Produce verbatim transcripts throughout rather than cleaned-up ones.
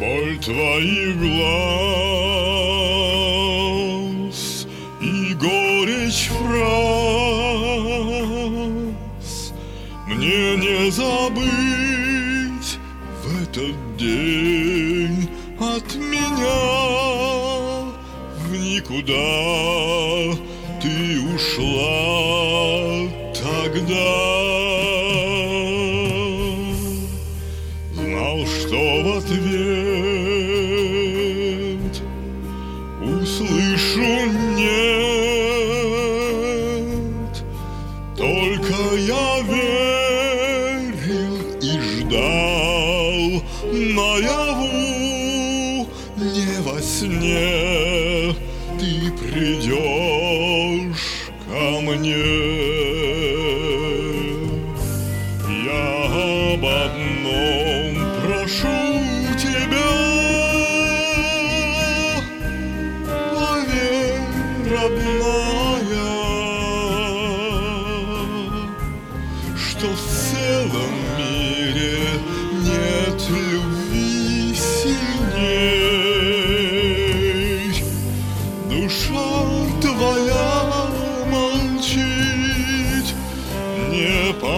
Боль твоих глаз и горечь фраз мне не забыть в этот день от меня в никуда ты ушла тогда. Знал, что в ответ услышу нет, только я верил и ждал наяву, не во сне ты придешь ко мне. Я об одном прошу тебя, поверь, родная, что в целом мире нет любви сильней. Душа твоя молчит, не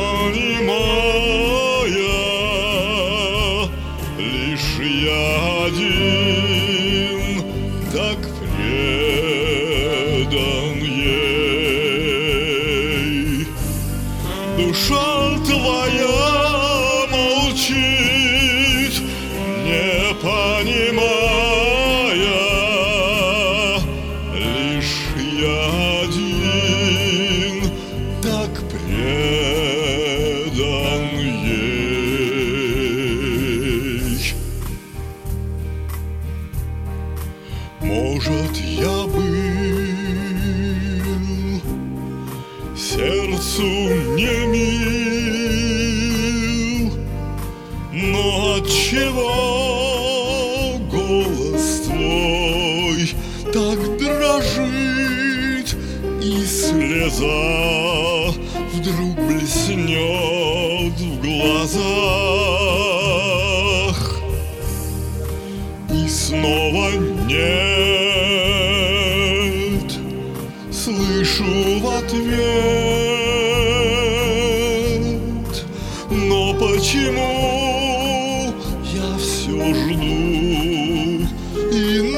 понимая, лишь я один так предан ей. Душа твоя молчит, не понимая, лишь я один так предан ей. Может, я был сердцу не мил, но отчего голос твой так дрожит, и слеза вдруг блеснет в глазах, и снова нет, слышу в ответ. Но почему я все жду и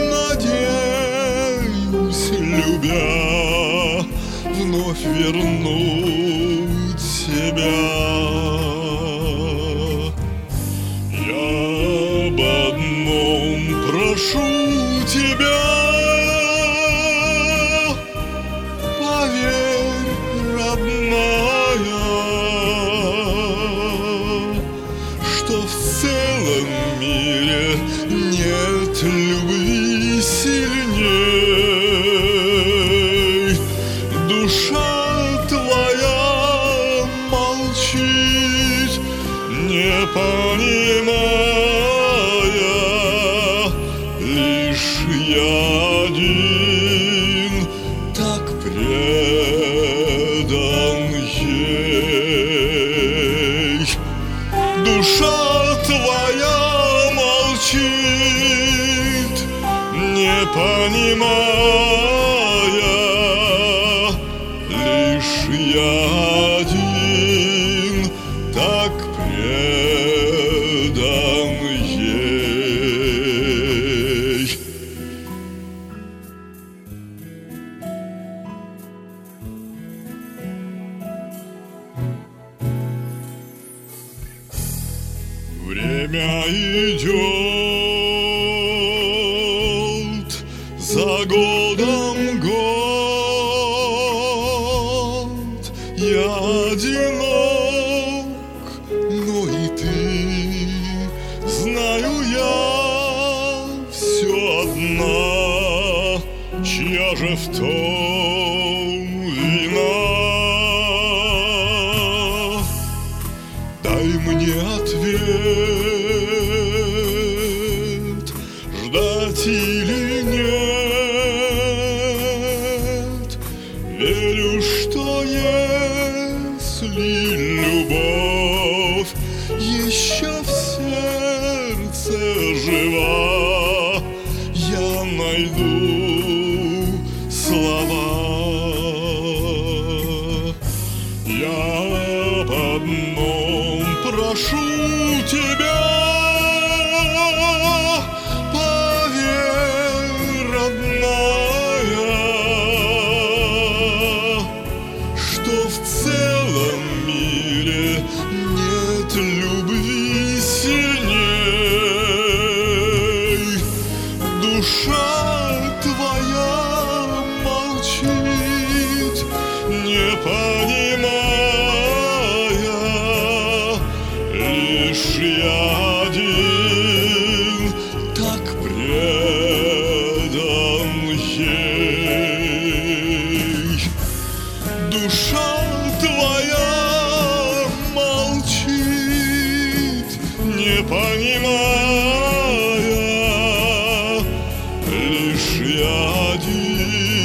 надеюсь, любя, вновь вернуть себя? Я об одном прошу тебя, поверь, родная, что в целом мире нет любви сильней. Душа твоя молчит, не понимая, лишь я один так предан ей. Душа твоя молчит, не понимая, лишь я один так предан ей. Время идет, за годом год, я одинок, но и ты, знаю я, все одна, чья же в том вина? Дай мне ответ, ждать или нет. Верю, что если любовь еще в сердце жива, я найду слова. Я об одном прошу тебя, поверь, родная, что в целом мире нет любви сильней. Душа твоя молчит, не понимая, лишь я один так предан ей. Душа твоя молчит, не понимая, лишь я один